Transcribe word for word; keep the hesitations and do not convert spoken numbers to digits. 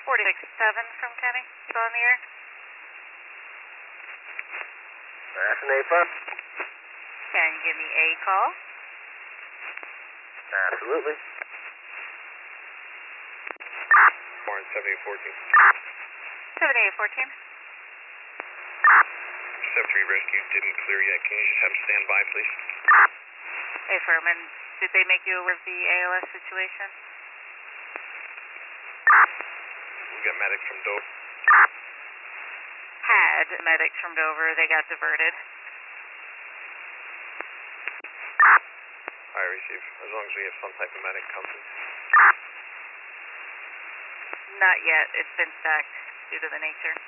forty-six seven from Kenny, still on the air. That's an A five. Can you give me a call? Absolutely. Warren seventy-eight fourteen. seventy-eight fourteen. seven three rescue didn't clear yet. Can you just have them stand by, please? Affirm, and did they make you aware of the A L S situation? We got medics from Dover. Had medics from Dover, they got diverted. I receive. As long as we have some type of medic coming. Not yet, it's been stacked due to the nature.